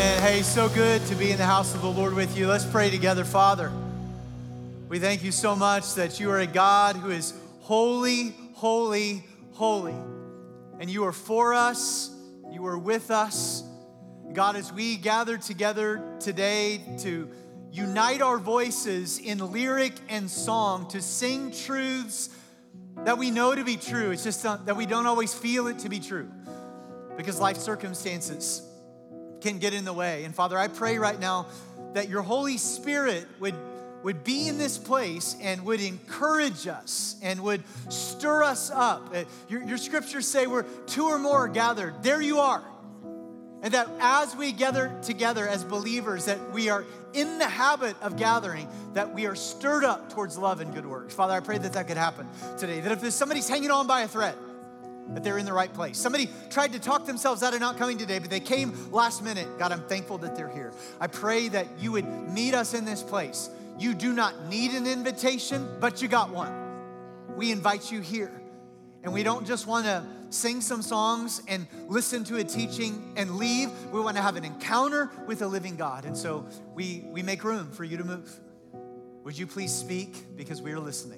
Amen. Hey, so good to be in the house of the Lord with you. Let's pray together. Father, we thank you so much that you are a God who is holy, holy, holy. And you are for us. You are with us. God, as we gather together today to unite our voices in lyric and song, to sing truths that we know to be true. It's just that we don't always feel it to be true because life circumstances can get in the way. And Father, I pray right now that your Holy Spirit would be in this place and would encourage us and would stir us up. Your scriptures say where two or more are gathered, there you are. And that as we gather together as believers, that we are in the habit of gathering, that we are stirred up towards love and good works. Father, I pray that that could happen today. That if there's somebody's hanging on by a thread, that they're in the right place. Somebody tried to talk themselves out of not coming today, but they came last minute. God, I'm thankful that they're here. I pray that you would meet us in this place. You do not need an invitation, but you got one. We invite you here. And we don't just want to sing some songs and listen to a teaching and leave. We want to have an encounter with a living God. And so we make room for you to move. Would you please speak, because we are listening.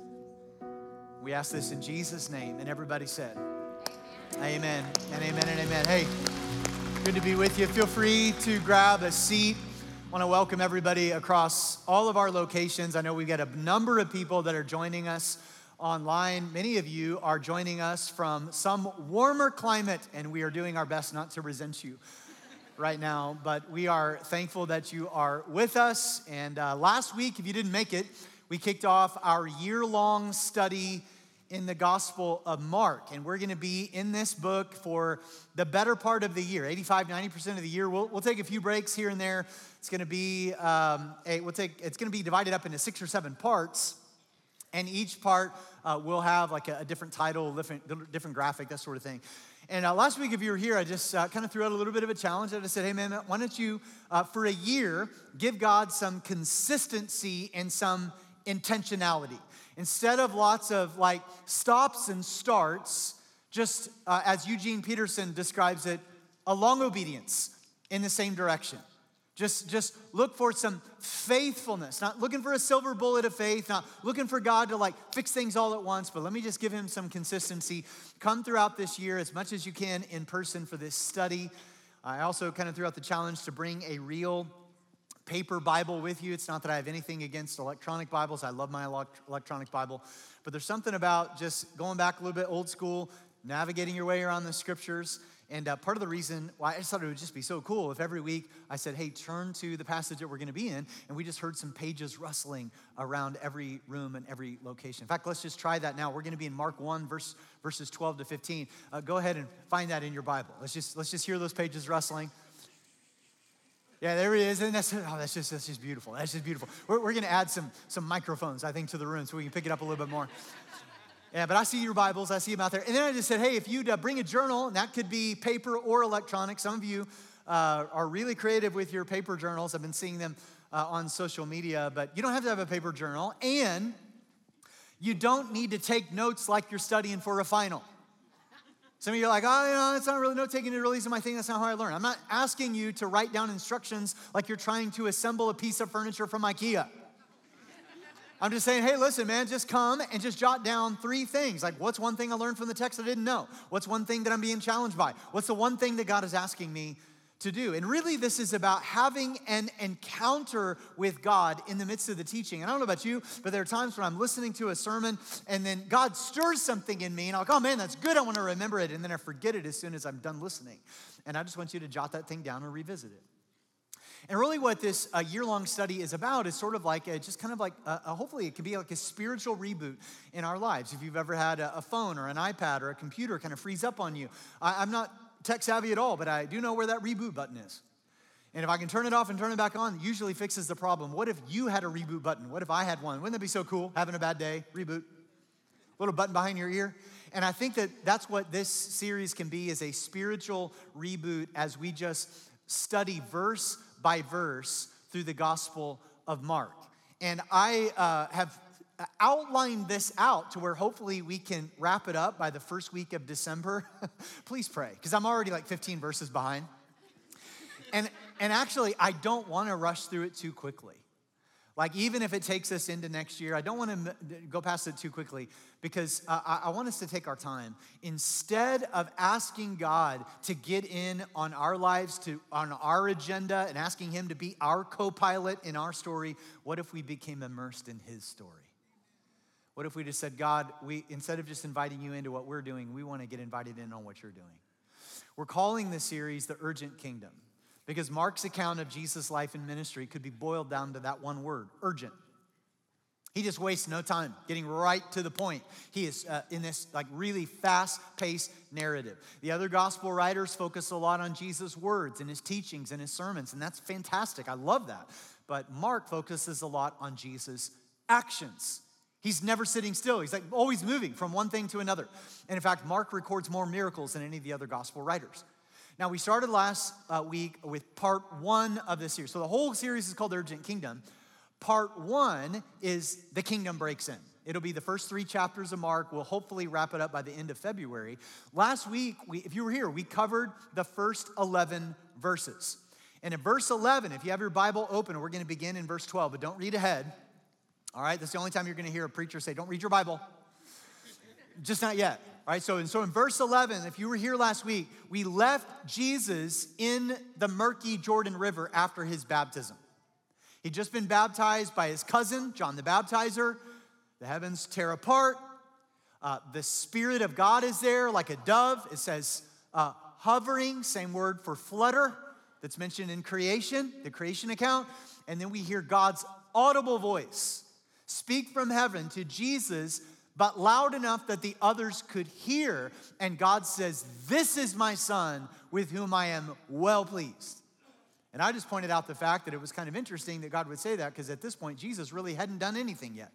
We ask this in Jesus' name. And everybody said, amen and amen and amen. Hey, good to be with you. Feel free to grab a seat. I want to welcome everybody across all of our locations. I know we've got a number of people that are joining us online. Many of you are joining us from some warmer climate, and we are doing our best not to resent you right now, but we are thankful that you are with us. And last week, if you didn't make it, we kicked off our year-long study in the Gospel of Mark, and we're going to be in this book for the better part of the year, 85-90% of the year. We'll take a few breaks here and there. It's going to be it's going to be divided up into 6 or 7 parts, and each part will have like a different title, different graphic, that sort of thing. And last week, if you were here, I just kind of threw out a little bit of a challenge. I just said, hey, man, why don't you, for a year, give God some consistency and some intentionality. Instead of lots of like stops and starts, just as Eugene Peterson describes it, a long obedience in the same direction. Just look for some faithfulness, not looking for a silver bullet of faith, not looking for God to like fix things all at once, but let me just give him some consistency. Come throughout this year as much as you can in person for this study. I also kind of threw out the challenge to bring a real paper Bible with you. It's not that I have anything against electronic Bibles. I love my electronic Bible. But there's something about just going back a little bit old school, navigating your way around the scriptures. And part of the reason why I just thought it would just be so cool if every week I said, hey, turn to the passage that we're going to be in, and we just heard some pages rustling around every room and every location. In fact, let's just try that now. We're going to be in Mark 1, verses 12 to 15. Go ahead and find that in your Bible. Let's just hear those pages rustling. Yeah, there he is, and that's just beautiful. That's just beautiful. We're going to add some microphones, I think, to the room so we can pick it up a little bit more. Yeah, but I see your Bibles. I see them out there. And then I just said, hey, if you'd bring a journal, and that could be paper or electronic. Some of you are really creative with your paper journals. I've been seeing them on social media, but you don't have to have a paper journal, and you don't need to take notes like you're studying for a final. Some of you are like, oh, it's not really note-taking, it really isn't my thing, that's not how I learn. I'm not asking you to write down instructions like you're trying to assemble a piece of furniture from IKEA. I'm just saying, hey, listen, man, just come and just jot down 3 things. Like, what's one thing I learned from the text I didn't know? What's one thing that I'm being challenged by? What's the one thing that God is asking me to do? And really, this is about having an encounter with God in the midst of the teaching. And I don't know about you, but there are times when I'm listening to a sermon and then God stirs something in me and I'm like, oh man, that's good, I want to remember it. And then I forget it as soon as I'm done listening. And I just want you to jot that thing down and revisit it. And really what this year-long study is about is sort of like hopefully it can be like a spiritual reboot in our lives. If you've ever had a phone or an iPad or a computer kind of freeze up on you. I'm not tech savvy at all, but I do know where that reboot button is. And if I can turn it off and turn it back on, it usually fixes the problem. What if you had a reboot button? What if I had one? Wouldn't that be so cool? Having a bad day, reboot. Little button behind your ear. And I think that that's what this series can be, is a spiritual reboot as we just study verse by verse through the Gospel of Mark. And I have outlined this out to where hopefully we can wrap it up by the first week of December. Please pray, because I'm already like 15 verses behind. And And actually, I don't want to rush through it too quickly. Like, even if it takes us into next year, I don't want to go past it too quickly because I want us to take our time. Instead of asking God to get in on our lives, on our agenda, and asking him to be our co-pilot in our story, what if we became immersed in his story? What if we just said, God, instead of just inviting you into what we're doing, we want to get invited in on what you're doing. We're calling this series The Urgent Kingdom. Because Mark's account of Jesus' life and ministry could be boiled down to that one word, urgent. He just wastes no time getting right to the point. He is in this like really fast-paced narrative. The other gospel writers focus a lot on Jesus' words and his teachings and his sermons, and that's fantastic. I love that. But Mark focuses a lot on Jesus' actions. He's never sitting still. He's like always moving from one thing to another. And in fact, Mark records more miracles than any of the other gospel writers. Now, we started last week with part 1 of this series. So the whole series is called Urgent Kingdom. Part 1 is the kingdom breaks in. It'll be the first 3 chapters of Mark. We'll hopefully wrap it up by the end of February. Last week, if you were here, we covered the first 11 verses. And in verse 11, if you have your Bible open, we're going to begin in verse 12, but don't read ahead. All right, that's the only time you're going to hear a preacher say, don't read your Bible. Just not yet. All right, so in verse 11, if you were here last week, we left Jesus in the murky Jordan River after his baptism. He'd just been baptized by his cousin, John the Baptizer. The heavens tear apart. The Spirit of God is there like a dove. It says hovering, same word for flutter that's mentioned in creation, the creation account. And then we hear God's audible voice speak from heaven to Jesus, but loud enough that the others could hear. And God says, this is my son with whom I am well pleased. And I just pointed out the fact that it was kind of interesting that God would say that because at this point, Jesus really hadn't done anything yet.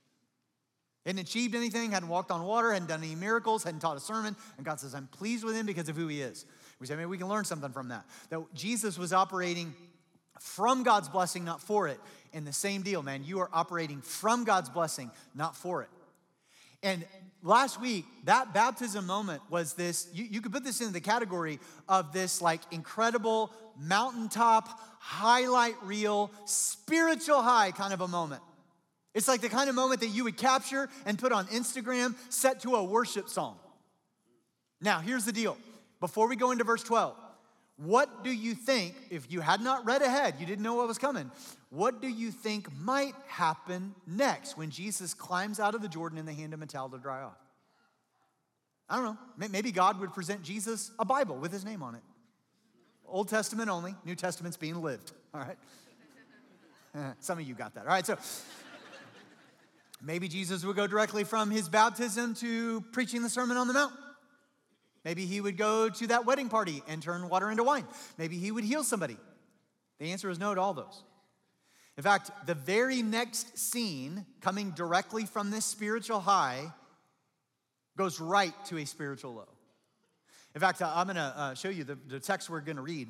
Hadn't achieved anything, hadn't walked on water, hadn't done any miracles, hadn't taught a sermon. And God says, I'm pleased with him because of who he is. We say, maybe we can learn something from that. That Jesus was operating from God's blessing, not for it. And the same deal, man. You are operating from God's blessing, not for it. And last week, that baptism moment was this, you could put this into the category of this like incredible mountaintop, highlight reel, spiritual high kind of a moment. It's like the kind of moment that you would capture and put on Instagram set to a worship song. Now, here's the deal. Before we go into verse 12, what do you think, if you had not read ahead, you didn't know what was coming, what do you think might happen next when Jesus climbs out of the Jordan in the hand of a towel to dry off? I don't know. Maybe God would present Jesus a Bible with his name on it. Old Testament only, New Testament's being lived, all right? Some of you got that, all right? So maybe Jesus would go directly from his baptism to preaching the Sermon on the Mount. Maybe he would go to that wedding party and turn water into wine. Maybe he would heal somebody. The answer is no to all those. In fact, the very next scene coming directly from this spiritual high goes right to a spiritual low. In fact, I'm going to show you the text we're going to read.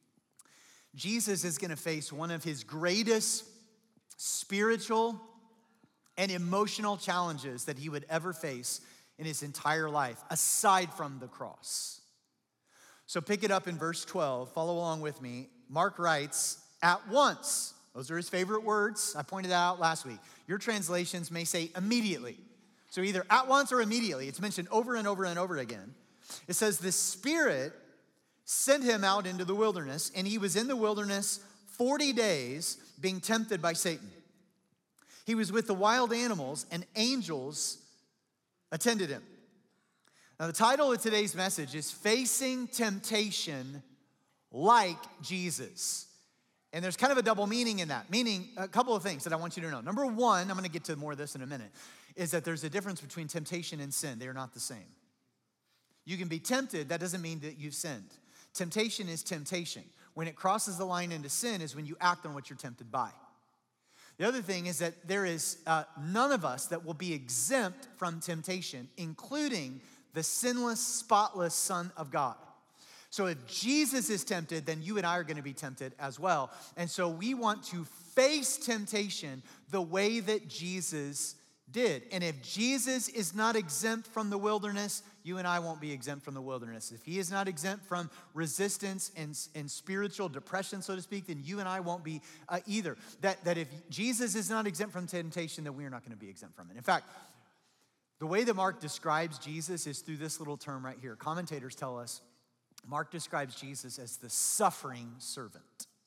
Jesus is going to face one of his greatest spiritual and emotional challenges that he would ever face in his entire life, aside from the cross. So pick it up in verse 12. Follow along with me. Mark writes, at once. Those are his favorite words. I pointed that out last week. Your translations may say immediately. So either at once or immediately. It's mentioned over and over and over again. It says, the Spirit sent him out into the wilderness, and he was in the wilderness 40 days being tempted by Satan. He was with the wild animals, and angels attended him. Now, the title of today's message is Facing Temptation Like Jesus. And there's kind of a double meaning in that. Meaning, a couple of things that I want you to know. Number one, I'm going to get to more of this in a minute, is that there's a difference between temptation and sin. They are not the same. You can be tempted, that doesn't mean that you've sinned. Temptation is temptation. When it crosses the line into sin is when you act on what you're tempted by. The other thing is that there is none of us that will be exempt from temptation, including the sinless, spotless Son of God. So if Jesus is tempted, then you and I are going to be tempted as well. And so we want to face temptation the way that Jesus did. And if Jesus is not exempt from the wilderness, you and I won't be exempt from the wilderness. If he is not exempt from resistance and spiritual depression, so to speak, then you and I won't be either. That if Jesus is not exempt from temptation, then we are not going to be exempt from it. In fact, the way that Mark describes Jesus is through this little term right here. Commentators tell us Mark describes Jesus as the suffering servant.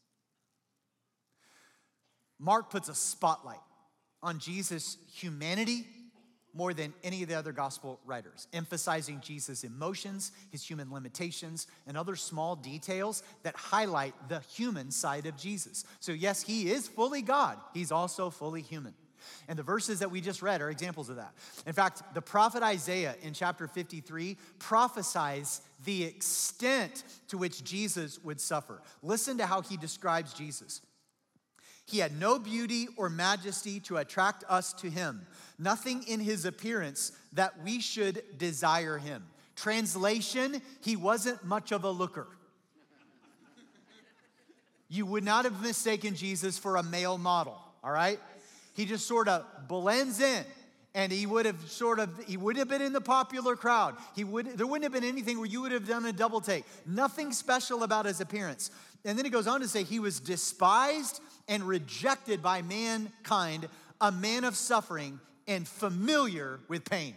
Mark puts a spotlight on Jesus' humanity more than any of the other gospel writers, emphasizing Jesus' emotions, his human limitations, and other small details that highlight the human side of Jesus. So yes, he is fully God. He's also fully human. And the verses that we just read are examples of that. In fact, the prophet Isaiah in chapter 53 prophesies the extent to which Jesus would suffer. Listen to how he describes Jesus. He had no beauty or majesty to attract us to him, nothing in his appearance that we should desire him. Translation, he wasn't much of a looker. You would not have mistaken Jesus for a male model, all right? He just sort of blends in, and he would have been in the popular crowd. There wouldn't have been anything where you would have done a double take. Nothing special about his appearance. And then he goes on to say he was despised and rejected by mankind, a man of suffering and familiar with pain.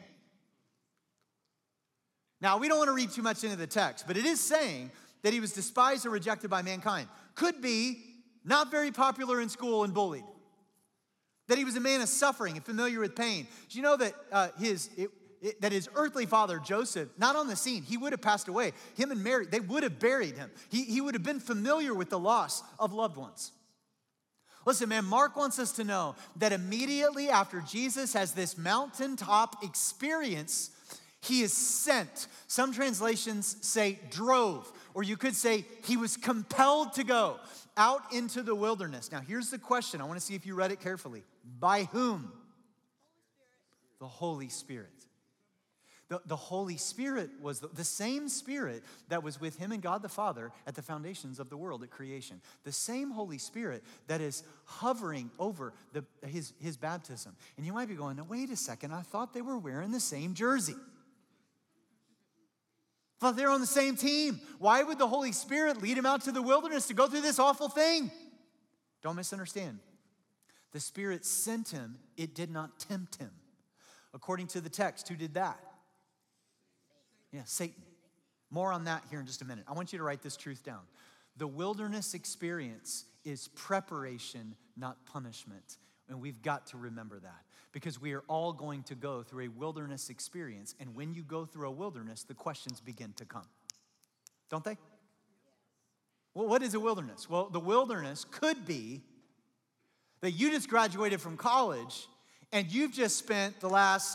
Now, we don't want to read too much into the text, but it is saying that he was despised and rejected by mankind. Could be not very popular in school and bullied. That he was a man of suffering and familiar with pain. Do you know that that his earthly father, Joseph, not on the scene, he would have passed away. Him and Mary, they would have buried him. He would have been familiar with the loss of loved ones. Listen, man, Mark wants us to know that immediately after Jesus has this mountaintop experience, he is sent. Some translations say drove, or you could say he was compelled to go out into the wilderness. Now, here's the question. I want to see if you read it carefully. By whom? The Holy Spirit. The Holy Spirit was the same Spirit that was with him and God the Father at the foundations of the world at creation. The same Holy Spirit that is hovering over his baptism. And you might be going, now wait a second, I thought they were wearing the same jersey. I thought they were on the same team. Why would the Holy Spirit lead him out to the wilderness to go through this awful thing? Don't misunderstand. The Spirit sent him, it did not tempt him. According to the text, who did that? Yeah, Satan. More on that here in just a minute. I want you to write this truth down. The wilderness experience is preparation, not punishment. And we've got to remember that because we are all going to go through a wilderness experience. And when you go through a wilderness, the questions begin to come. Don't they? Well, what is a wilderness? Well, the wilderness could be that you just graduated from college and you've just spent the last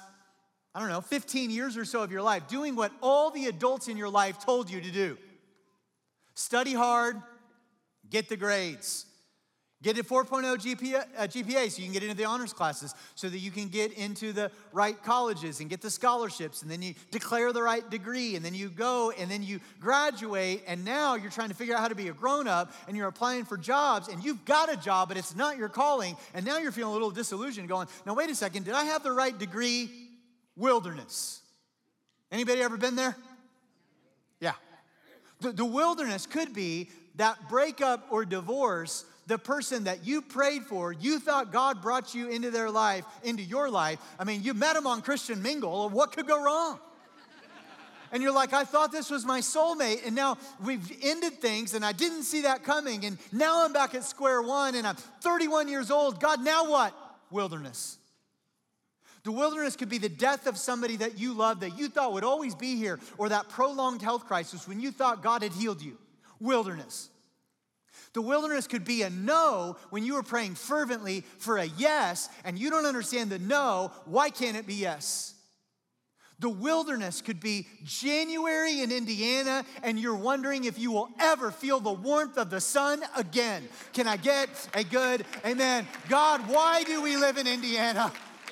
15 years or so of your life doing what all the adults in your life told you to do. Study hard, get the grades. Get a 4.0 GPA so you can get into the honors classes so that you can get into the right colleges and get the scholarships, and then you declare the right degree, and then you go, and then you graduate, and now you're trying to figure out how to be a grown-up, and you're applying for jobs, and you've got a job, but it's not your calling, and now you're feeling a little disillusioned going, now wait a second, did I have the right degree? Wilderness. Anybody ever been there? Yeah. The wilderness could be that breakup or divorce. The person that you prayed for, you thought God brought you into their life, into your life. I mean, you met them on Christian Mingle. What could go wrong? And you're like, I thought this was my soulmate, and now we've ended things, and I didn't see that coming, and now I'm back at square one, and I'm 31 years old. God, now what? Wilderness. The wilderness could be the death of somebody that you love, that you thought would always be here, or that prolonged health crisis when you thought God had healed you. Wilderness. The wilderness could be a no when you were praying fervently for a yes, and you don't understand the no. Why can't it be yes? The wilderness could be January in Indiana, and you're wondering if you will ever feel the warmth of the sun again. Can I get a good amen? God, why do we live in Indiana?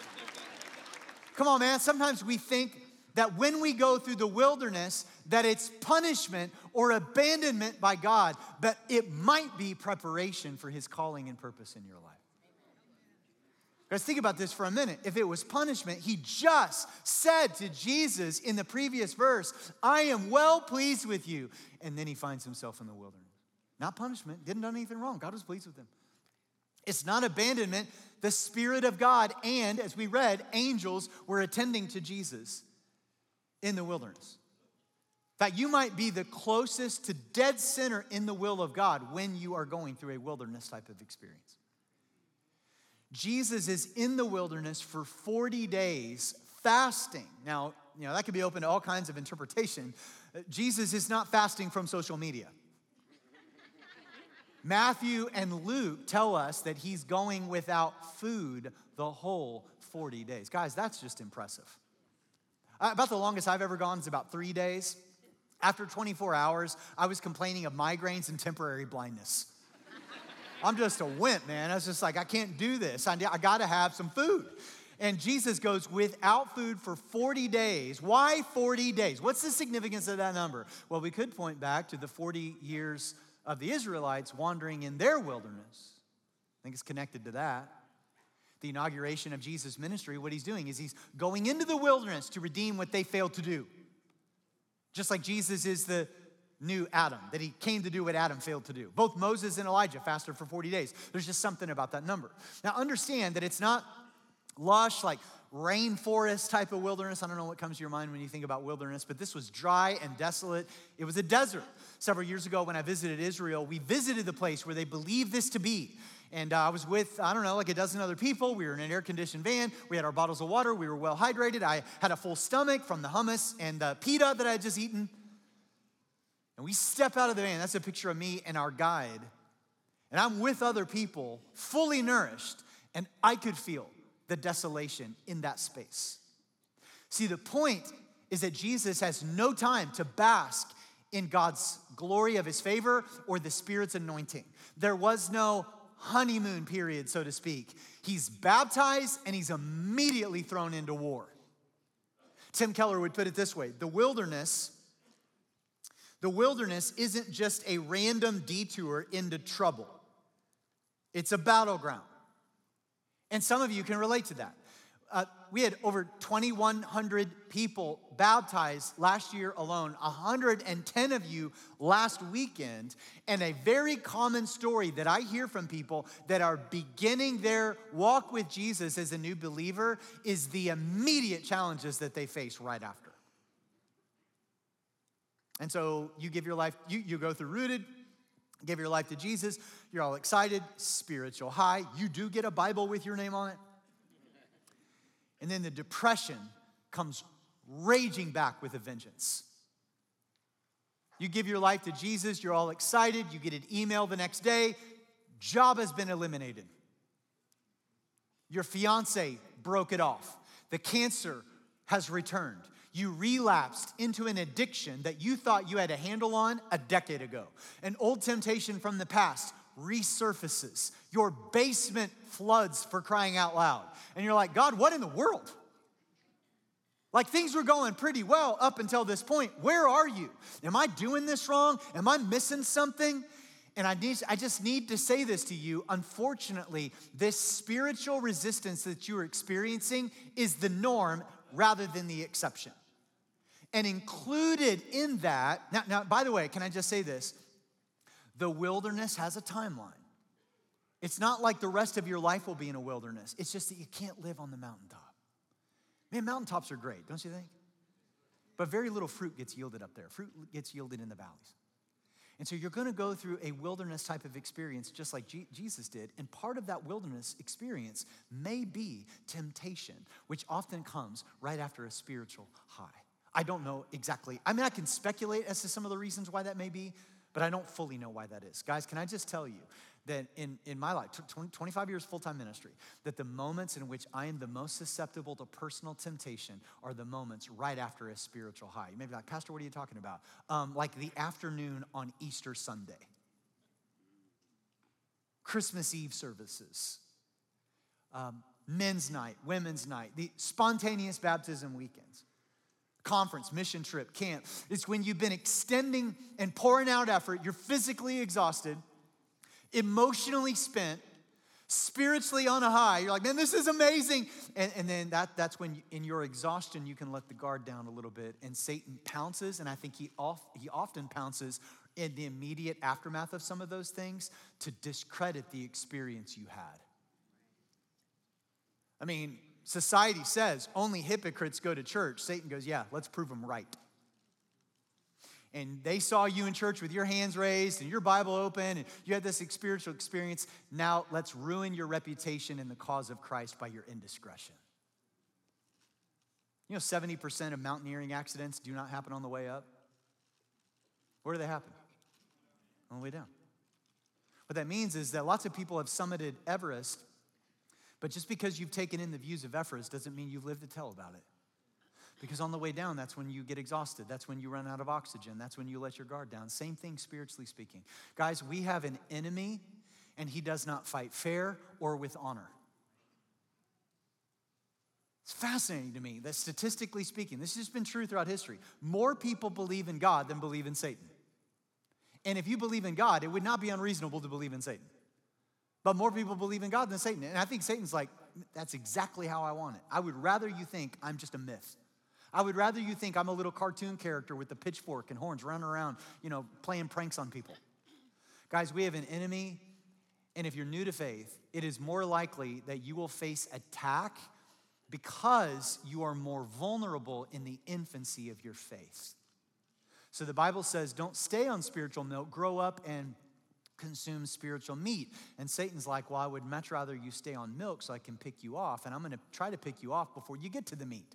Come on, man. Sometimes we think that when we go through the wilderness, that it's punishment or abandonment by God, but it might be preparation for his calling and purpose in your life. Guys, think about this for a minute. If it was punishment, he just said to Jesus in the previous verse, I am well pleased with you. And then he finds himself in the wilderness. Not punishment, didn't do anything wrong. God was pleased with him. It's not abandonment. The Spirit of God and, as we read, angels were attending to Jesus in the wilderness. In fact, you might be the closest to dead center in the will of God when you are going through a wilderness type of experience. Jesus is in the wilderness for 40 days fasting. Now, that could be open to all kinds of interpretation. Jesus is not fasting from social media. Matthew and Luke tell us that he's going without food the whole 40 days. Guys, that's just impressive. About the longest I've ever gone is about 3 days. After 24 hours, I was complaining of migraines and temporary blindness. I'm just a wimp, man. I was just like, I can't do this. I got to have some food. And Jesus goes without food for 40 days. Why 40 days? What's the significance of that number? Well, we could point back to the 40 years of the Israelites wandering in their wilderness. I think it's connected to that. The inauguration of Jesus' ministry, what he's doing is he's going into the wilderness to redeem what they failed to do. Just like Jesus is the new Adam, that he came to do what Adam failed to do. Both Moses and Elijah fasted for 40 days. There's just something about that number. Now understand that it's not lush, like rainforest type of wilderness. I don't know what comes to your mind when you think about wilderness, but this was dry and desolate. It was a desert. Several years ago when I visited Israel, we visited the place where they believed this to be. And I was with, like a dozen other people. We were in an air-conditioned van. We had our bottles of water. We were well hydrated. I had a full stomach from the hummus and the pita that I had just eaten. And we step out of the van. That's a picture of me and our guide. And I'm with other people, fully nourished, and I could feel the desolation in that space. See, the point is that Jesus has no time to bask in God's glory of his favor or the Spirit's anointing. There was no honeymoon period, so to speak. He's baptized and he's immediately thrown into war. Tim Keller would put it this way: the wilderness isn't just a random detour into trouble. It's a battleground. And some of you can relate to that. We had over 2,100 people baptized last year alone, 110 of you last weekend, and a very common story that I hear from people that are beginning their walk with Jesus as a new believer is the immediate challenges that they face right after. And so you give your life, you go through Rooted, give your life to Jesus, you're all excited, spiritual high, you do get a Bible with your name on it. And then the depression comes raging back with a vengeance. You give your life to Jesus, you're all excited, you get an email the next day, job has been eliminated. Your fiance broke it off. The cancer has returned. You relapsed into an addiction that you thought you had a handle on a decade ago. An old temptation from the past resurfaces. Your basement floods, for crying out loud. And you're like, God, what in the world? Like, things were going pretty well up until this point. Where are you? Am I doing this wrong? Am I missing something? And I just need to say this to you. Unfortunately, this spiritual resistance that you are experiencing is the norm rather than the exception. And included in that, now, by the way, can I just say this? The wilderness has a timeline. It's not like the rest of your life will be in a wilderness. It's just that you can't live on the mountaintop. Man, mountaintops are great, don't you think? But very little fruit gets yielded up there. Fruit gets yielded in the valleys. And so you're going to go through a wilderness type of experience just like Jesus did. And part of that wilderness experience may be temptation, which often comes right after a spiritual high. I don't know exactly. I mean, I can speculate as to some of the reasons why that may be, but I don't fully know why that is. Guys, can I just tell you that in my life, 25 years full-time ministry, that the moments in which I am the most susceptible to personal temptation are the moments right after a spiritual high. You may be like, Pastor, what are you talking about? Like the afternoon on Easter Sunday. Christmas Eve services. Men's night, women's night, the spontaneous baptism weekends. Conference, mission trip, camp. It's when you've been extending and pouring out effort, you're physically exhausted, emotionally spent, spiritually on a high. You're like, man, this is amazing. And then that's when in your exhaustion, you can let the guard down a little bit. And Satan pounces, and I think he often pounces in the immediate aftermath of some of those things to discredit the experience you had. I mean, society says only hypocrites go to church. Satan goes, yeah, let's prove them right. And they saw you in church with your hands raised and your Bible open, and you had this spiritual experience. Now let's ruin your reputation in the cause of Christ by your indiscretion. You know, 70% of mountaineering accidents do not happen on the way up. Where do they happen? On the way down. What that means is that lots of people have summited Everest, but just because you've taken in the views of Everest doesn't mean you've lived to tell about it. Because on the way down, that's when you get exhausted. That's when you run out of oxygen. That's when you let your guard down. Same thing spiritually speaking. Guys, we have an enemy, and he does not fight fair or with honor. It's fascinating to me that statistically speaking, this has been true throughout history, more people believe in God than believe in Satan. And if you believe in God, it would not be unreasonable to believe in Satan. But more people believe in God than Satan. And I think Satan's like, that's exactly how I want it. I would rather you think I'm just a myth. I would rather you think I'm a little cartoon character with the pitchfork and horns running around, playing pranks on people. Guys, we have an enemy, and if you're new to faith, it is more likely that you will face attack because you are more vulnerable in the infancy of your faith. So the Bible says, don't stay on spiritual milk, grow up and consume spiritual meat. And Satan's like, well, I would much rather you stay on milk so I can pick you off, and I'm going to try to pick you off before you get to the meat.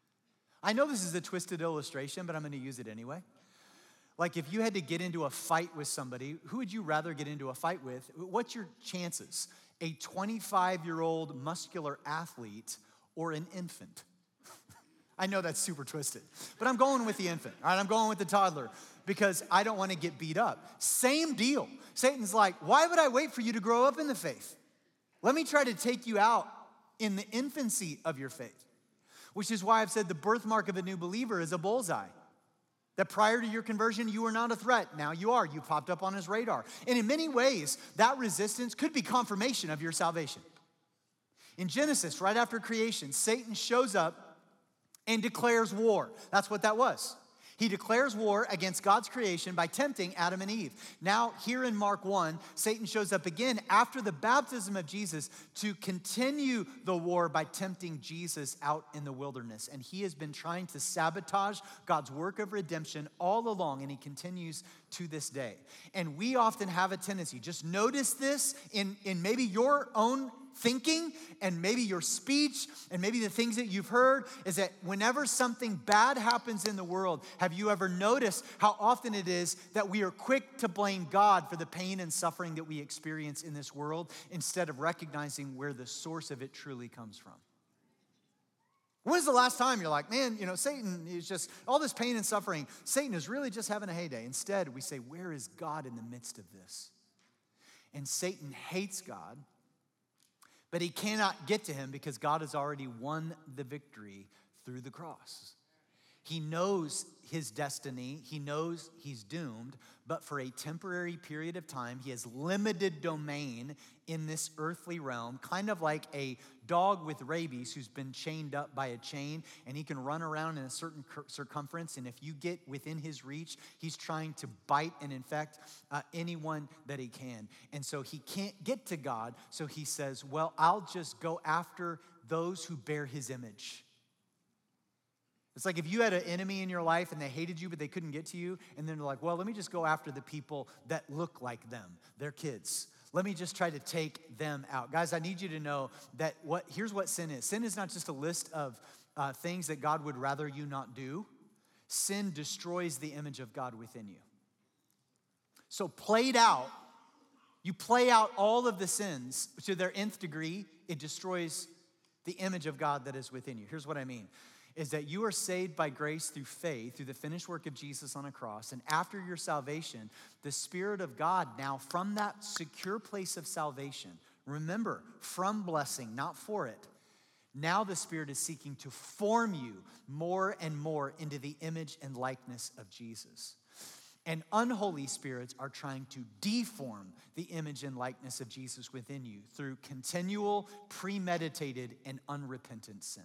I know this is a twisted illustration, but I'm going to use it anyway. Like if you had to get into a fight with somebody, who would you rather get into a fight with? What's your chances? A 25-year-old muscular athlete or an infant? I know that's super twisted, but I'm going with the infant, all right? I'm going with the toddler because I don't want to get beat up. Same deal. Satan's like, why would I wait for you to grow up in the faith? Let me try to take you out in the infancy of your faith. Which is why I've said the birthmark of a new believer is a bullseye. That prior to your conversion, you were not a threat. Now you are. You popped up on his radar. And in many ways, that resistance could be confirmation of your salvation. In Genesis, right after creation, Satan shows up and declares war. That's what that was. He declares war against God's creation by tempting Adam and Eve. Now, here in Mark 1, Satan shows up again after the baptism of Jesus to continue the war by tempting Jesus out in the wilderness. And he has been trying to sabotage God's work of redemption all along, and he continues to this day. And we often have a tendency, just notice this in maybe your own thinking and maybe your speech and maybe the things that you've heard, is that whenever something bad happens in the world, have you ever noticed how often it is that we are quick to blame God for the pain and suffering that we experience in this world instead of recognizing where the source of it truly comes from? When's the last time you're like, man, Satan is just, all this pain and suffering, Satan is really just having a heyday. Instead, we say, where is God in the midst of this? And Satan hates God, but he cannot get to him because God has already won the victory through the cross. He knows his destiny. He knows he's doomed, but for a temporary period of time, he has limited domain in this earthly realm, kind of like a dog with rabies who's been chained up by a chain, and he can run around in a certain circumference, and if you get within his reach, he's trying to bite and infect anyone that he can. And so he can't get to God, so he says, well, I'll just go after those who bear his image. It's like if you had an enemy in your life and they hated you, but they couldn't get to you, and then they're like, well, let me just go after the people that look like them, their kids. Let me just try to take them out. Guys, I need you to know that here's what sin is. Sin is not just a list of things that God would rather you not do. Sin destroys the image of God within you. So played out, you play out all of the sins to their nth degree, it destroys the image of God that is within you. Here's what I mean. Is that you are saved by grace through faith, through the finished work of Jesus on a cross. And after your salvation, the Spirit of God now from that secure place of salvation, remember, from blessing, not for it, now the Spirit is seeking to form you more and more into the image and likeness of Jesus. And unholy spirits are trying to deform the image and likeness of Jesus within you through continual, premeditated, and unrepentant sin.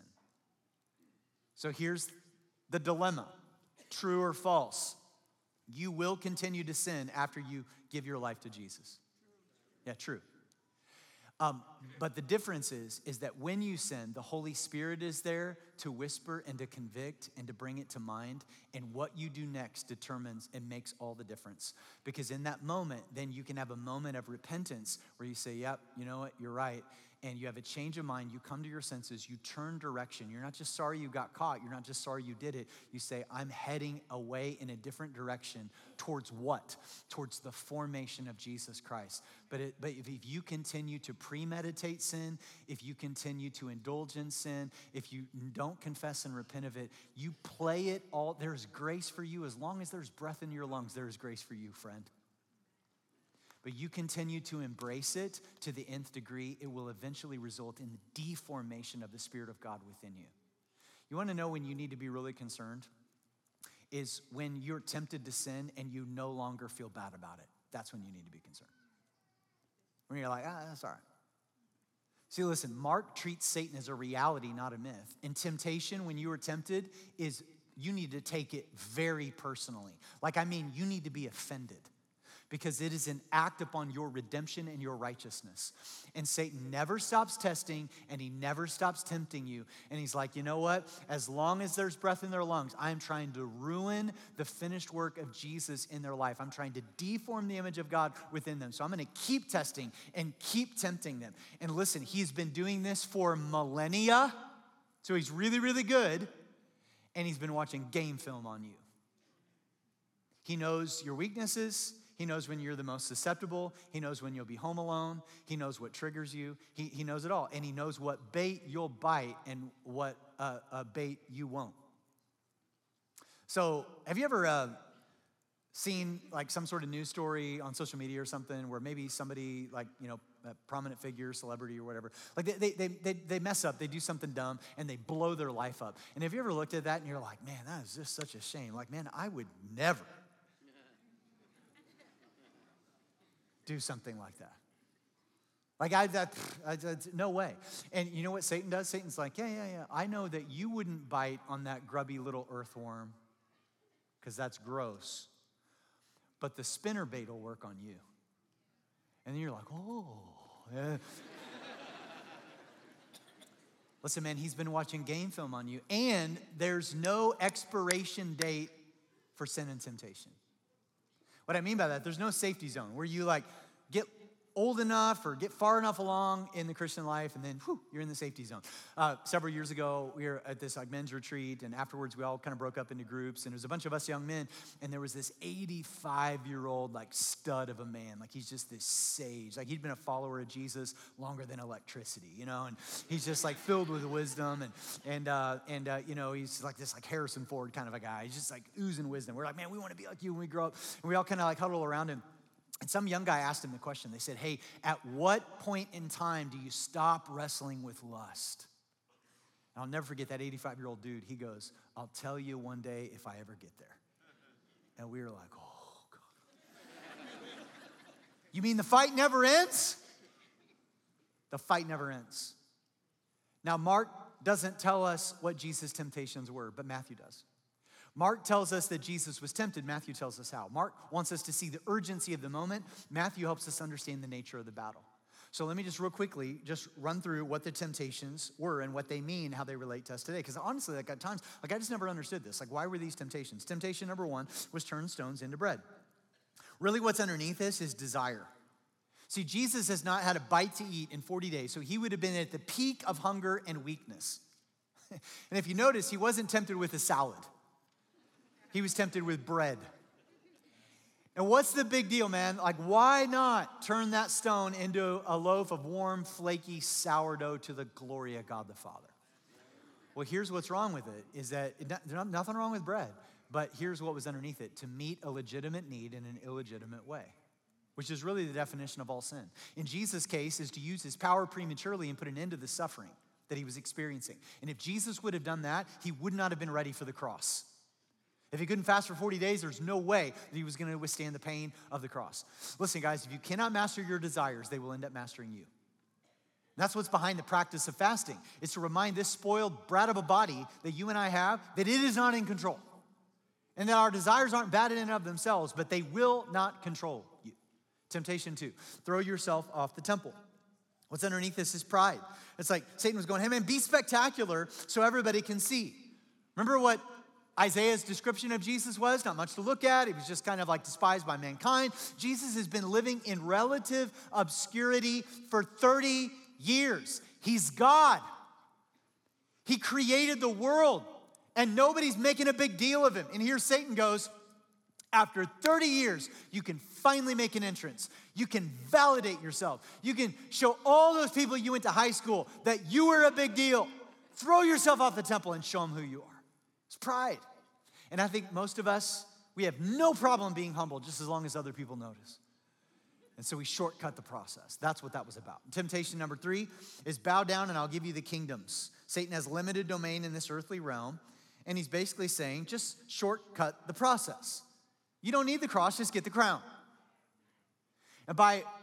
So here's the dilemma, true or false. You will continue to sin after you give your life to Jesus. Yeah, true. But the difference is that when you sin, the Holy Spirit is there to whisper and to convict and to bring it to mind. And what you do next determines and makes all the difference. Because in that moment, then you can have a moment of repentance where you say, yep, you know what, you're right. And you have a change of mind. You come to your senses. You turn direction. You're not just sorry you got caught. You're not just sorry you did it. You say, I'm heading away in a different direction. Towards what? Towards the formation of Jesus Christ. But if you continue to premeditate sin, if you continue to indulge in sin, if you don't confess and repent of it, you play it all. There's grace for you. As long as there's breath in your lungs, there's grace for you, friend. But you continue to embrace it to the nth degree, it will eventually result in the deformation of the Spirit of God within you. You want to know when you need to be really concerned? Is when you're tempted to sin and you no longer feel bad about it. That's when you need to be concerned. When you're like, that's all right. See, listen, Mark treats Satan as a reality, not a myth. And temptation, when you are tempted, is you need to take it very personally. You need to be offended. Because it is an act upon your redemption and your righteousness. And Satan never stops testing, and he never stops tempting you. And he's like, you know what? As long as there's breath in their lungs, I'm trying to ruin the finished work of Jesus in their life. I'm trying to deform the image of God within them. So I'm going to keep testing and keep tempting them. And listen, he's been doing this for millennia. So he's really, really good. And he's been watching game film on you. He knows your weaknesses. He knows when you're the most susceptible. He knows when you'll be home alone. He knows what triggers you. He knows it all. And he knows what bait you'll bite and what bait you won't. So have you ever seen like some sort of news story on social media or something where maybe somebody like, a prominent figure, celebrity or whatever, like they mess up, they do something dumb and they blow their life up. And have you ever looked at that and you're like, man, that is just such a shame. Like, man, I would never do something like that. No way. And you know what Satan does? Satan's like, yeah. I know that you wouldn't bite on that grubby little earthworm because that's gross. But the spinnerbait will work on you. And then you're like, oh. Yeah. Listen, man, he's been watching game film on you. And there's no expiration date for sin and temptation. What I mean by that, there's no safety zone where you like get old enough or get far enough along in the Christian life and then you're in the safety zone. Several years ago, we were at this like men's retreat and afterwards we all kind of broke up into groups and there was a bunch of us young men and there was this 85-year-old like stud of a man. Like he's just this sage. Like he'd been a follower of Jesus longer than electricity, and he's just like filled with wisdom and he's like this like Harrison Ford kind of a guy. He's just like oozing wisdom. We're like, man, we want to be like you when we grow up. And we all kind of like huddle around him. And some young guy asked him the question. They said, hey, at what point in time do you stop wrestling with lust? And I'll never forget that 85-year-old dude. He goes, I'll tell you one day if I ever get there. And we were like, oh, God. You mean the fight never ends? The fight never ends. Now, Mark doesn't tell us what Jesus' temptations were, but Matthew does. Mark tells us that Jesus was tempted. Matthew tells us how. Mark wants us to see the urgency of the moment. Matthew helps us understand the nature of the battle. So let me just real quickly just run through what the temptations were and what they mean, how they relate to us today. Because honestly, like at times, like I just never understood this. Like why were these temptations? Temptation number one was turn stones into bread. Really what's underneath this is desire. See, Jesus has not had a bite to eat in 40 days, so he would have been at the peak of hunger and weakness. And if you notice, he wasn't tempted with a salad. He was tempted with bread. And what's the big deal, man? Like, why not turn that stone into a loaf of warm, flaky sourdough to the glory of God the Father? Well, here's what's wrong with it, is that there's nothing wrong with bread, but here's what was underneath it: to meet a legitimate need in an illegitimate way, which is really the definition of all sin. In Jesus' case, is to use his power prematurely and put an end to the suffering that he was experiencing. And if Jesus would have done that, he would not have been ready for the cross. If he couldn't fast for 40 days, there's no way that he was going to withstand the pain of the cross. Listen, guys, if you cannot master your desires, they will end up mastering you. That's what's behind the practice of fasting. It's to remind this spoiled brat of a body that you and I have that it is not in control. And that our desires aren't bad in and of themselves, but they will not control you. Temptation 2, throw yourself off the temple. What's underneath this is pride. It's like Satan was going, hey man, be spectacular so everybody can see. Remember what Isaiah's description of Jesus was? Not much to look at. He was just kind of like despised by mankind. Jesus has been living in relative obscurity for 30 years. He's God. He created the world, and nobody's making a big deal of him. And here Satan goes, after 30 years, you can finally make an entrance. You can validate yourself. You can show all those people you went to high school that you were a big deal. Throw yourself off the temple and show them who you are. It's pride. And I think most of us, we have no problem being humble just as long as other people notice. And so we shortcut the process. That's what that was about. Temptation number 3 is bow down and I'll give you the kingdoms. Satan has limited domain in this earthly realm. And he's basically saying, just shortcut the process. You don't need the cross, just get the crown. And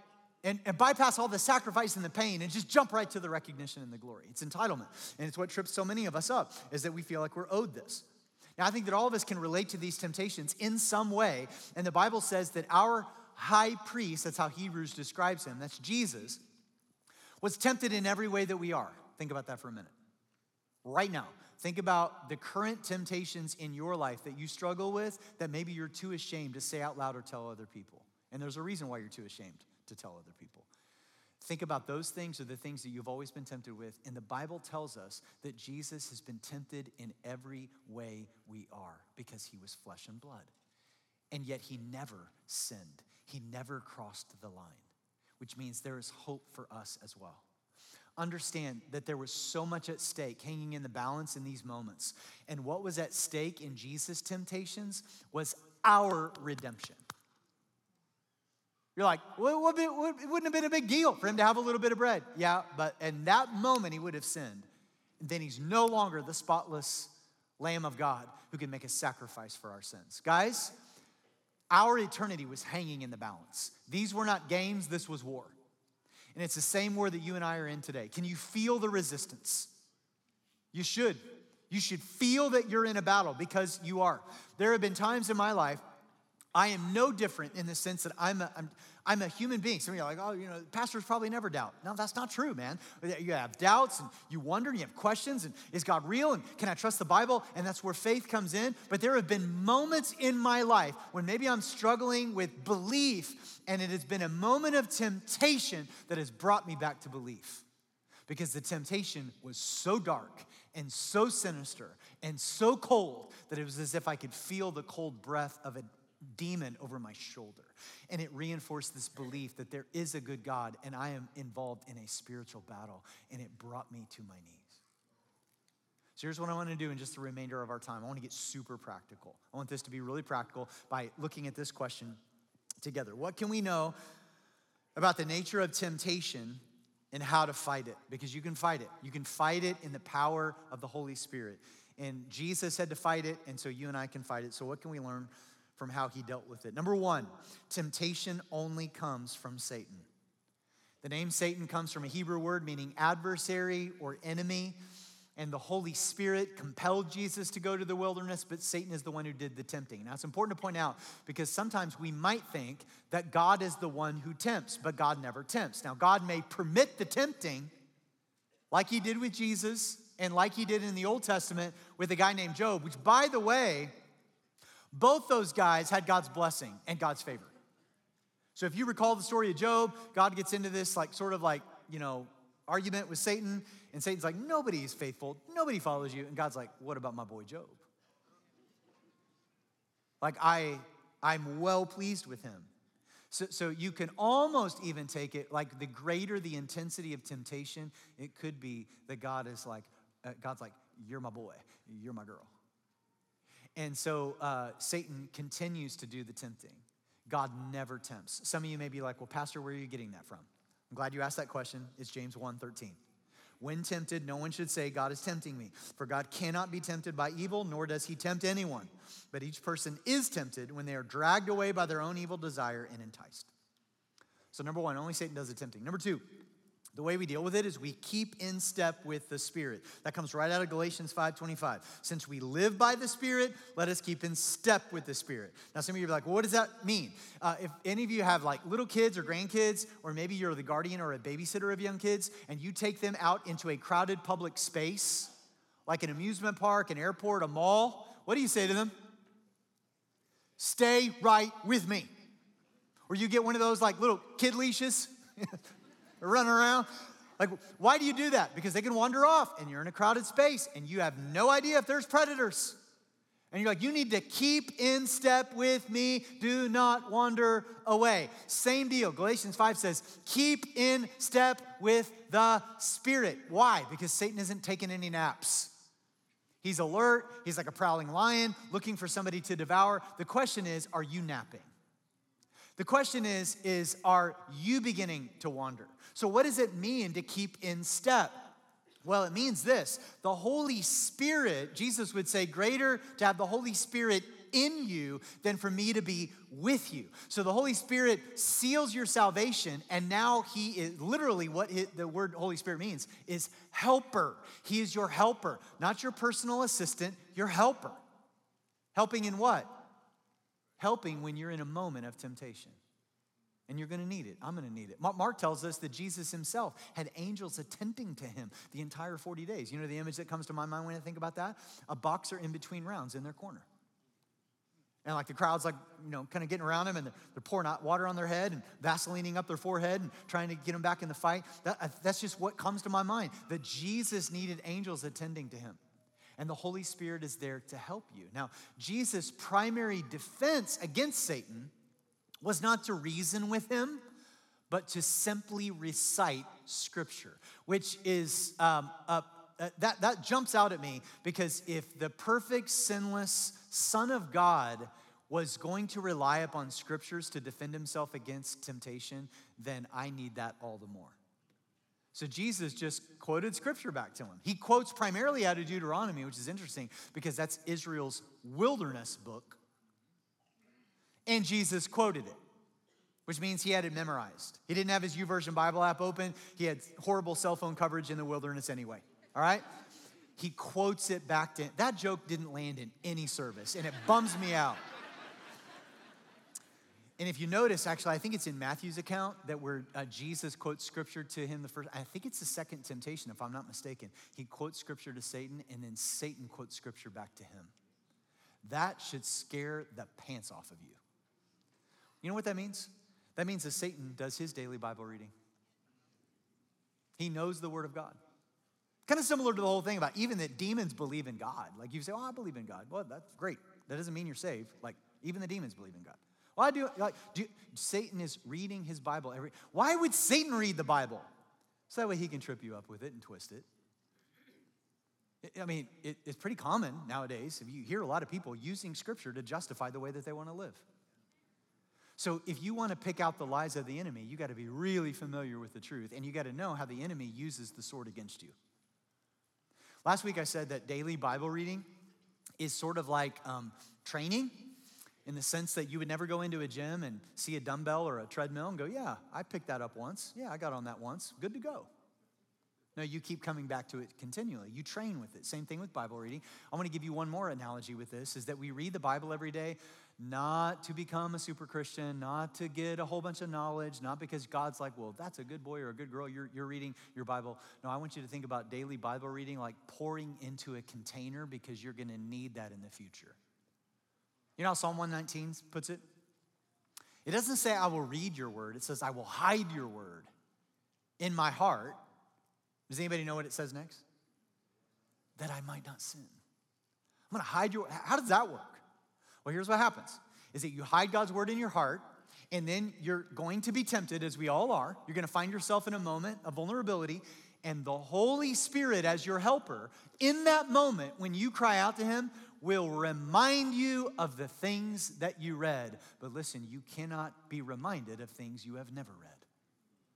bypass all the sacrifice and the pain and just jump right to the recognition and the glory. It's entitlement. And it's what trips so many of us up, is that we feel like we're owed this. Now, I think that all of us can relate to these temptations in some way. And the Bible says that our high priest, that's how Hebrews describes him, that's Jesus, was tempted in every way that we are. Think about that for a minute. Right now, think about the current temptations in your life that you struggle with that maybe you're too ashamed to say out loud or tell other people. And there's a reason why you're too ashamed to tell other people. Think about those things are the things that you've always been tempted with. And the Bible tells us that Jesus has been tempted in every way we are because he was flesh and blood. And yet he never sinned. He never crossed the line, which means there is hope for us as well. Understand that there was so much at stake hanging in the balance in these moments. And what was at stake in Jesus' temptations was our redemption. You're like, well, it wouldn't have been a big deal for him to have a little bit of bread. Yeah, but in that moment, he would have sinned. And then he's no longer the spotless Lamb of God who can make a sacrifice for our sins. Guys, our eternity was hanging in the balance. These were not games, this was war. And it's the same war that you and I are in today. Can you feel the resistance? You should. You should feel that you're in a battle because you are. There have been times in my life I am no different in the sense that I'm a human being. Some of you are like, oh, pastors probably never doubt. No, that's not true, man. You have doubts and you wonder and you have questions and is God real and can I trust the Bible? And that's where faith comes in. But there have been moments in my life when maybe I'm struggling with belief and it has been a moment of temptation that has brought me back to belief. Because the temptation was so dark and so sinister and so cold that it was as if I could feel the cold breath of a demon over my shoulder. And it reinforced this belief that there is a good God and I am involved in a spiritual battle, and it brought me to my knees. So here's what I want to do in just the remainder of our time. I want to get super practical. I want this to be really practical by looking at this question together. What can we know about the nature of temptation and how to fight it? Because you can fight it. You can fight it in the power of the Holy Spirit. And Jesus had to fight it, and so you and I can fight it. So what can we learn from how he dealt with it? Number 1, temptation only comes from Satan. The name Satan comes from a Hebrew word meaning adversary or enemy. And the Holy Spirit compelled Jesus to go to the wilderness, but Satan is the one who did the tempting. Now, it's important to point out because sometimes we might think that God is the one who tempts, but God never tempts. Now, God may permit the tempting like he did with Jesus and like he did in the Old Testament with a guy named Job, which, by the way, both those guys had God's blessing and God's favor. So if you recall the story of Job, God gets into this argument with Satan, and Satan's like, nobody is faithful, nobody follows you, and God's like, what about my boy Job? Like, I'm well pleased with him. So you can almost even take it like the greater the intensity of temptation, it could be that God's like, you're my boy, you're my girl. And so Satan continues to do the tempting. God never tempts. Some of you may be like, well, Pastor, where are you getting that from? I'm glad you asked that question. It's James 1:13. When tempted, no one should say, God is tempting me. For God cannot be tempted by evil, nor does he tempt anyone. But each person is tempted when they are dragged away by their own evil desire and enticed. So number one, only Satan does the tempting. Number two, the way we deal with it is we keep in step with the Spirit. That comes right out of Galatians 5:25. Since we live by the Spirit, let us keep in step with the Spirit. Now, some of you are like, well, what does that mean? If any of you have like little kids or grandkids, or maybe you're the guardian or a babysitter of young kids, and you take them out into a crowded public space, like an amusement park, an airport, a mall, what do you say to them? Stay right with me. Or you get one of those like little kid leashes. Running around. Like, why do you do that? Because they can wander off and you're in a crowded space and you have no idea if there's predators. And you're like, you need to keep in step with me. Do not wander away. Same deal. Galatians 5 says, keep in step with the Spirit. Why? Because Satan isn't taking any naps. He's alert. He's like a prowling lion looking for somebody to devour. The question is, are you napping? The question is are you beginning to wander? So what does it mean to keep in step? Well, it means this. The Holy Spirit, Jesus would say, greater to have the Holy Spirit in you than for me to be with you. So the Holy Spirit seals your salvation, and now he is literally the word Holy Spirit means is helper. He is your helper, not your personal assistant, your helper. Helping in what? Helping when you're in a moment of temptation. And you're going to need it. I'm going to need it. Mark tells us that Jesus himself had angels attending to him the entire 40 days. You know the image that comes to my mind when I think about that? A boxer in between rounds in their corner. And like the crowd's like, kind of getting around him, and they're pouring hot water on their head and Vaselining up their forehead and trying to get him back in the fight. That's just what comes to my mind, that Jesus needed angels attending to him. And the Holy Spirit is there to help you. Now, Jesus' primary defense against Satan was not to reason with him, but to simply recite Scripture, which is, that jumps out at me, because if the perfect, sinless Son of God was going to rely upon Scriptures to defend himself against temptation, then I need that all the more. So Jesus just quoted Scripture back to him. He quotes primarily out of Deuteronomy, which is interesting because that's Israel's wilderness book. And Jesus quoted it, which means he had it memorized. He didn't have his YouVersion Bible app open. He had horrible cell phone coverage in the wilderness anyway, all right? He quotes it back to him. That joke didn't land in any service, and it bums me out. And if you notice, actually, I think it's in Matthew's account that where Jesus quotes Scripture to him the first, I think it's the second temptation, if I'm not mistaken. He quotes Scripture to Satan, and then Satan quotes Scripture back to him. That should scare the pants off of you. You know what that means? That means that Satan does his daily Bible reading. He knows the Word of God. Kind of similar to the whole thing about even that demons believe in God. Like you say, I believe in God. Well, that's great. That doesn't mean you're saved. Like even the demons believe in God. Well, Satan is reading his Bible why would Satan read the Bible? So that way he can trip you up with it and twist it. I mean, it's pretty common nowadays. If you hear a lot of people using Scripture to justify the way that they want to live. So if you want to pick out the lies of the enemy, you got to be really familiar with the truth, and you got to know how the enemy uses the sword against you. Last week I said that daily Bible reading is sort of like training, in the sense that you would never go into a gym and see a dumbbell or a treadmill and go, yeah, I picked that up once. Yeah, I got on that once. Good to go. No, you keep coming back to it continually. You train with it. Same thing with Bible reading. I want to give you one more analogy with this, is that we read the Bible every day, not to become a super Christian, not to get a whole bunch of knowledge, not because God's like, well, that's a good boy or a good girl, you're reading your Bible. No, I want you to think about daily Bible reading like pouring into a container, because you're going to need that in the future. You know how Psalm 119 puts it? It doesn't say, I will read your word. It says, I will hide your word in my heart. Does anybody know what it says next? That I might not sin. I'm going to hide your word. How does that work? Well, here's what happens, is that you hide God's word in your heart, and then you're going to be tempted, as we all are. You're going to find yourself in a moment of vulnerability, and the Holy Spirit, as your helper, in that moment when you cry out to him, will remind you of the things that you read. But listen, you cannot be reminded of things you have never read.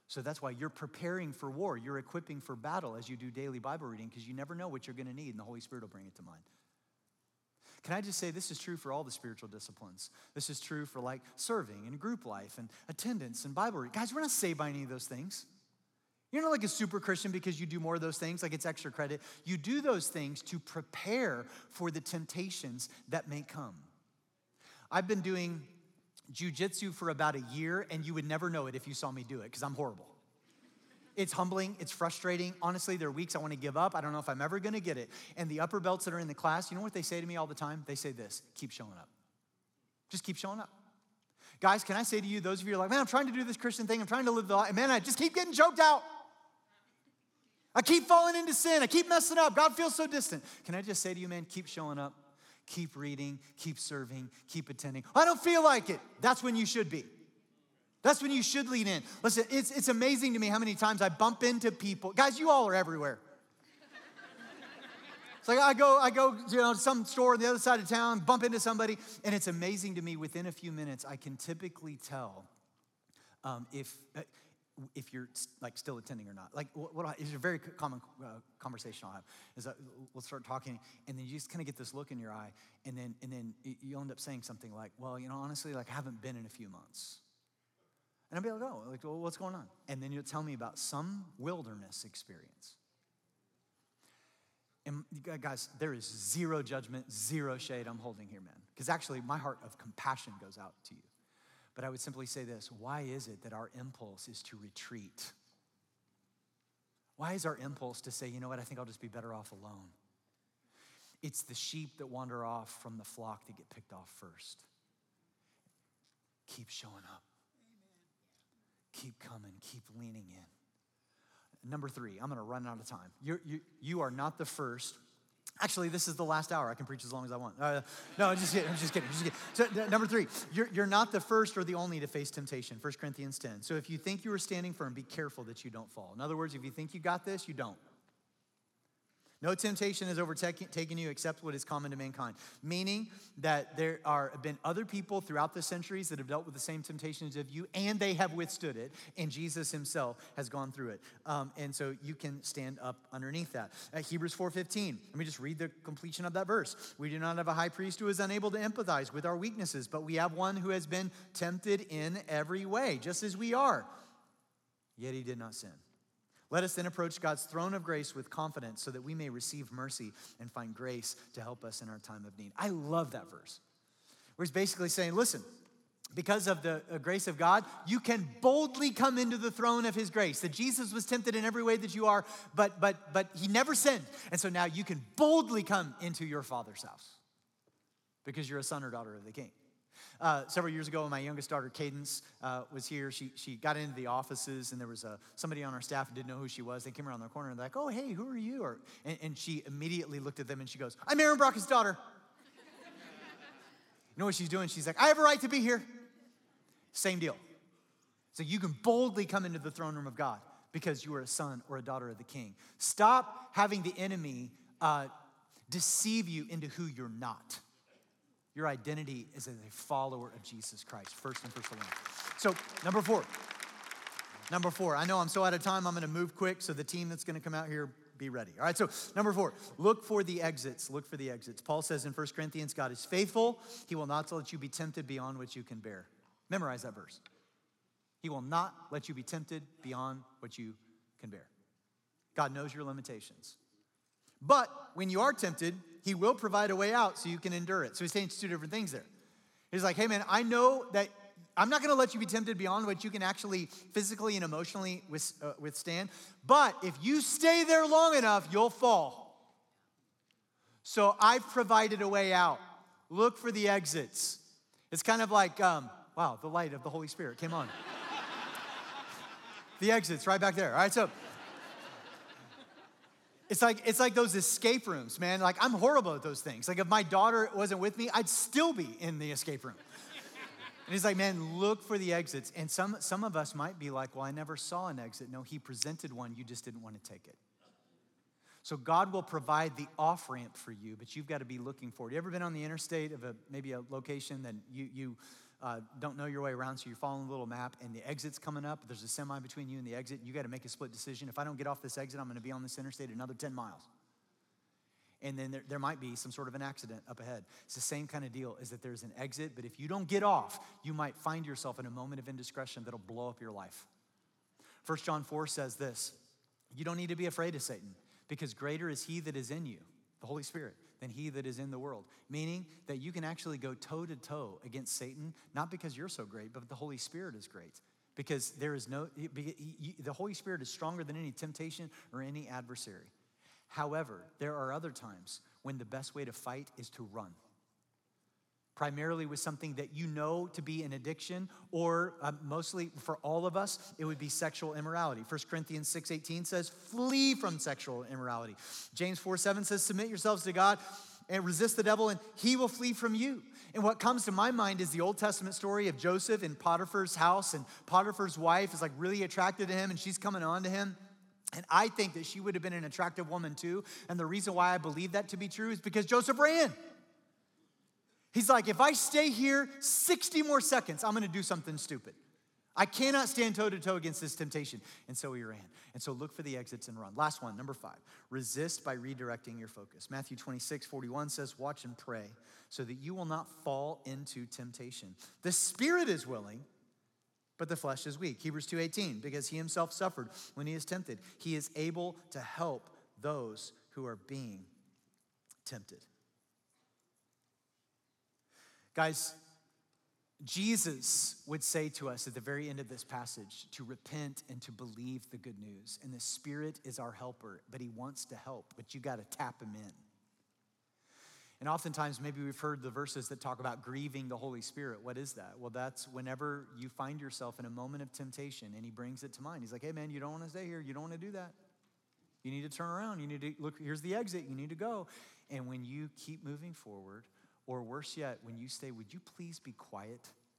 So that's why you're preparing for war. You're equipping for battle as you do daily Bible reading, because you never know what you're going to need, and the Holy Spirit will bring it to mind. Can I just say this is true for all the spiritual disciplines? This is true for like serving and group life and attendance and Bible reading. Guys, we're not saved by any of those things. You're not like a super Christian because you do more of those things, like it's extra credit. You do those things to prepare for the temptations that may come. I've been doing jiu-jitsu for about a year, and you would never know it if you saw me do it, because I'm horrible. It's humbling, it's frustrating. Honestly, there are weeks I want to give up. I don't know if I'm ever going to get it. And the upper belts that are in the class, you know what they say to me all the time? They say this: keep showing up. Just keep showing up. Guys, can I say to you, those of you who are like, man, I'm trying to do this Christian thing, I'm trying to live the life, man, I just keep getting choked out. I keep falling into sin. I keep messing up. God feels so distant. Can I just say to you, man, keep showing up, keep reading, keep serving, keep attending. I don't feel like it. That's when you should be. That's when you should lean in. Listen, it's amazing to me how many times I bump into people. Guys, you all are everywhere. It's like I go to some store on the other side of town, bump into somebody, and it's amazing to me, within a few minutes, I can typically tell if you're like still attending or not. Like it's a very common conversation I'll have. Is that we'll start talking, and then you just kind of get this look in your eye, and then you'll end up saying something like, well, honestly, like I haven't been in a few months. And I'll be like, oh, well, what's going on? And then you'll tell me about some wilderness experience. And guys, there is zero judgment, zero shade I'm holding here, man. Because actually, my heart of compassion goes out to you. But I would simply say this: why is it that our impulse is to retreat? Why is our impulse to say, you know what, I think I'll just be better off alone? It's the sheep that wander off from the flock that get picked off first. Keep showing up. Keep coming, keep leaning in. Number 3, I'm gonna run out of time. You are not the first. Actually, this is the last hour. I can preach as long as I want. No, I'm just kidding. So, number 3, you're not the first or the only to face temptation. 1 Corinthians 10. So if you think you are standing firm, be careful that you don't fall. In other words, if you think you got this, you don't. No temptation has overtaken you except what is common to mankind. Meaning that there have been other people throughout the centuries that have dealt with the same temptations of you, and they have withstood it, and Jesus himself has gone through it. And so you can stand up underneath that. Hebrews 4:15, let me just read the completion of that verse. We do not have a high priest who is unable to empathize with our weaknesses, but we have one who has been tempted in every way, just as we are, yet he did not sin. Let us then approach God's throne of grace with confidence so that we may receive mercy and find grace to help us in our time of need. I love that verse, where he's basically saying, listen, because of the grace of God, you can boldly come into the throne of his grace. That Jesus was tempted in every way that you are, but he never sinned. And so now you can boldly come into your Father's house because you're a son or daughter of the King. Several years ago, when my youngest daughter, Cadence, was here, she got into the offices, and there was somebody on our staff who didn't know who she was. They came around the corner, and they're like, oh, hey, who are you? And she immediately looked at them, and she goes, I'm Aaron Brock's daughter. You know what she's doing? She's like, I have a right to be here. Same deal. So you can boldly come into the throne room of God because you are a son or a daughter of the King. Stop having the enemy deceive you into who you're not. Your identity is as a follower of Jesus Christ, first and first alone. So, number four. I know I'm so out of time, I'm gonna move quick, so the team that's gonna come out here, be ready. All right, so number 4, look for the exits. Look for the exits. Paul says in 1 Corinthians, God is faithful. He will not let you be tempted beyond what you can bear. Memorize that verse. He will not let you be tempted beyond what you can bear. God knows your limitations. But when you are tempted, he will provide a way out so you can endure it. So he's saying 2 different things there. He's like, hey man, I know that I'm not gonna let you be tempted beyond what you can actually physically and emotionally withstand. But if you stay there long enough, you'll fall. So I've provided a way out. Look for the exits. It's kind of like, wow, the light of the Holy Spirit came on. The exits right back there. All right, so it's like those escape rooms, man. Like, I'm horrible at those things. Like, if my daughter wasn't with me, I'd still be in the escape room. And he's like, man, look for the exits. And some of us might be like, well, I never saw an exit. No, he presented one. You just didn't want to take it. So God will provide the off-ramp for you, but you've got to be looking for it. You ever been on the interstate of maybe a location that you don't know your way around, so you're following a little map, and the exit's coming up. There's a semi between you and the exit. You got to make a split decision. If I don't get off this exit, I'm going to be on this interstate another 10 miles. And then there might be some sort of an accident up ahead. It's the same kind of deal, is that there's an exit, but if you don't get off, you might find yourself in a moment of indiscretion that'll blow up your life. 1 John 4 says this: you don't need to be afraid of Satan, because greater is he that is in you, the Holy Spirit, than he that is in the world. Meaning that you can actually go toe to toe against Satan, not because you're so great, but the Holy Spirit is great. Because the Holy Spirit is stronger than any temptation or any adversary. However, there are other times when the best way to fight is to run. Primarily with something that you know to be an addiction, or mostly for all of us, it would be sexual immorality. 1 Corinthians 6:18 says, flee from sexual immorality. James 4:7 says, submit yourselves to God and resist the devil and he will flee from you. And what comes to my mind is the Old Testament story of Joseph in Potiphar's house, and Potiphar's wife is like really attracted to him and she's coming on to him. And I think that she would have been an attractive woman too. And the reason why I believe that to be true is because Joseph ran. He's like, if I stay here 60 more seconds, I'm going to do something stupid. I cannot stand toe to toe against this temptation. And so he ran. And so look for the exits and run. Last one, number 5, resist by redirecting your focus. Matthew 26:41 says, watch and pray so that you will not fall into temptation. The spirit is willing, but the flesh is weak. Hebrews 2:18, because he himself suffered when he is tempted. He is able to help those who are being tempted. Guys, Jesus would say to us at the very end of this passage to repent and to believe the good news. And the Spirit is our helper, but he wants to help, but you got to tap him in. And oftentimes, maybe we've heard the verses that talk about grieving the Holy Spirit. What is that? Well, that's whenever you find yourself in a moment of temptation and he brings it to mind. He's like, hey man, you don't want to stay here. You don't want to do that. You need to turn around. You need to look, here's the exit. You need to go. And when you keep moving forward, or worse yet, when you stay, would you please be quiet?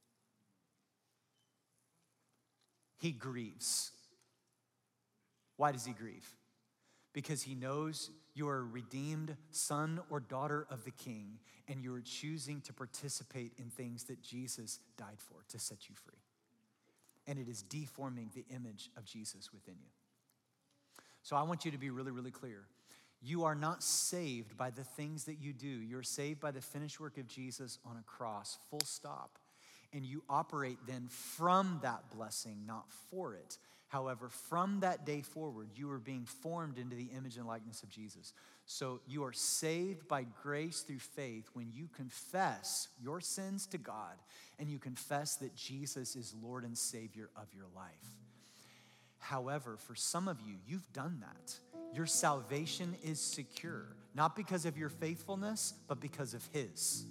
He grieves. Why does he grieve? Because he knows you are a redeemed son or daughter of the King, and you are choosing to participate in things that Jesus died for, to set you free. And it is deforming the image of Jesus within you. So I want you to be really, really clear. You are not saved by the things that you do. You're saved by the finished work of Jesus on a cross, full stop. And you operate then from that blessing, not for it. However, from that day forward, you are being formed into the image and likeness of Jesus. So you are saved by grace through faith when you confess your sins to God and you confess that Jesus is Lord and Savior of your life. However, for some of you, you've done that. Your salvation is secure, not because of your faithfulness, but because of his.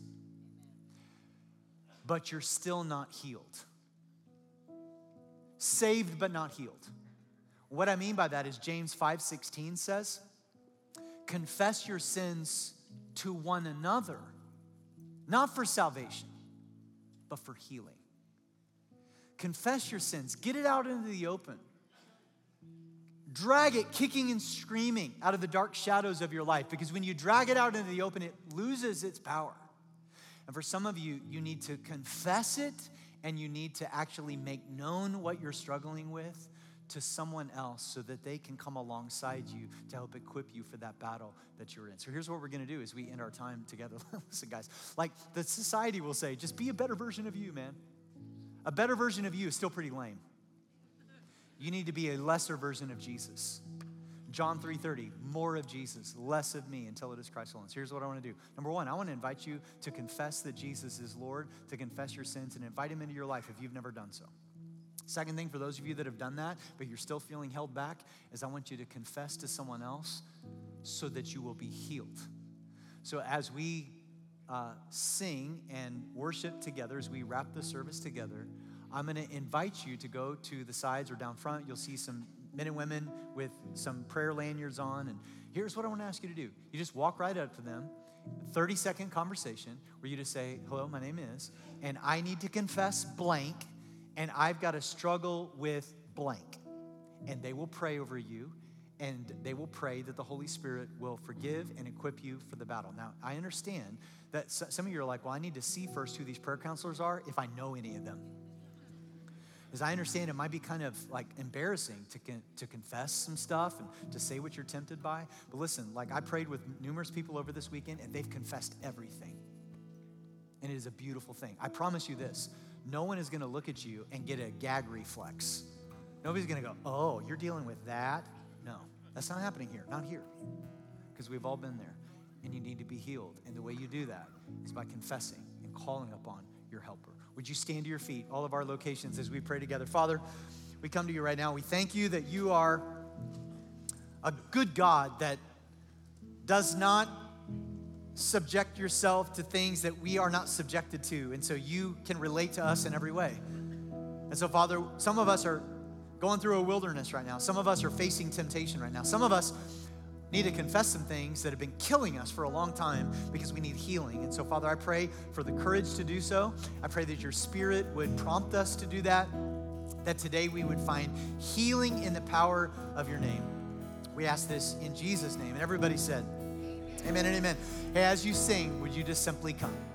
But you're still not healed. Saved but not healed. What I mean by that is James 5:16 says, confess your sins to one another, not for salvation, but for healing. Confess your sins. Get it out into the open. Drag it kicking and screaming out of the dark shadows of your life, because when you drag it out into the open, it loses its power. And for some of you, you need to confess it, and you need to actually make known what you're struggling with to someone else so that they can come alongside you to help equip you for that battle that you're in. So here's what we're going to do as we end our time together. Listen, guys, like the society will say, just be a better version of you, man. A better version of you is still pretty lame. You need to be a lesser version of Jesus. John 3:30, more of Jesus, less of me until it is Christ alone. So here's what I want to do. Number 1, I want to invite you to confess that Jesus is Lord, to confess your sins and invite him into your life if you've never done so. Second thing, for those of you that have done that, but you're still feeling held back, is I want you to confess to someone else so that you will be healed. So as we sing and worship together, as we wrap the service together, I'm going to invite you to go to the sides or down front. You'll see some men and women with some prayer lanyards on. And here's what I want to ask you to do. You just walk right up to them, 30-second conversation where you just say, hello, my name is, and I need to confess blank, and I've got to struggle with blank. And they will pray over you, and they will pray that the Holy Spirit will forgive and equip you for the battle. Now, I understand that some of you are like, well, I need to see first who these prayer counselors are if I know any of them. Because I understand it might be kind of like embarrassing to confess some stuff and to say what you're tempted by. But listen, like I prayed with numerous people over this weekend and they've confessed everything. And it is a beautiful thing. I promise you this, no one is gonna look at you and get a gag reflex. Nobody's gonna go, oh, you're dealing with that? No, that's not happening here, not here. Because we've all been there and you need to be healed. And the way you do that is by confessing and calling upon your helper. Would you stand to your feet, all of our locations, as we pray together? Father, we come to you right now. We thank you that you are a good God that does not subject yourself to things that we are not subjected to. And so you can relate to us in every way. And so, Father, some of us are going through a wilderness right now. Some of us are facing temptation right now. Some of us need to confess some things that have been killing us for a long time because we need healing. And so, Father, I pray for the courage to do so. I pray that your Spirit would prompt us to do that today we would find healing in the power of your name. We ask this in Jesus' name. And everybody said, amen and amen. Hey, as you sing, would you just simply come?